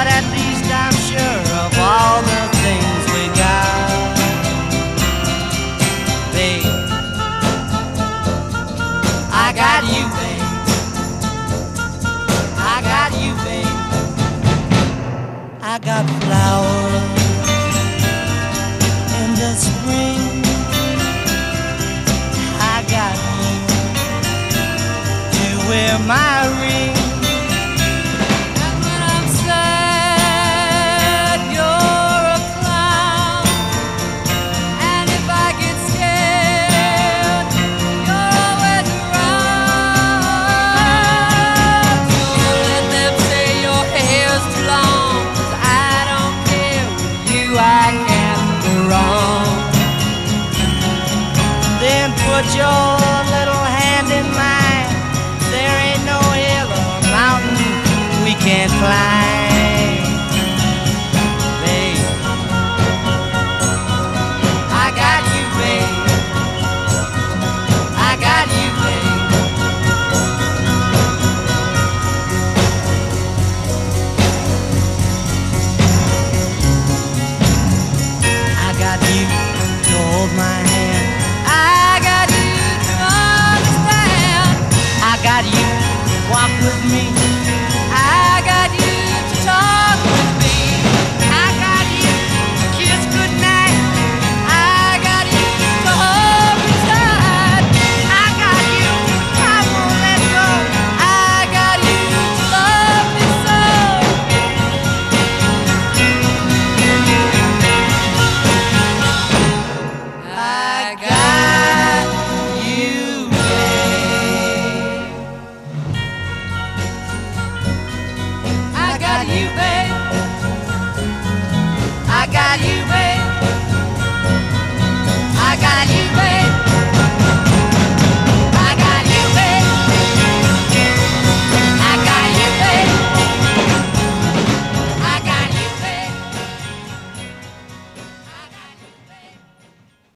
but at least I'm sure of all the things we got. Babe, I got you, babe. I got you, babe. I got flowers in the spring. I got you to wear my ring. And when I'm sad, you're a clown. And if I get scared, you're always around. Don't let them say your hair's too long, 'cause I don't care. With you I can't go wrong. Then put your little hand in mine. There ain't no hill or mountain we can't climb.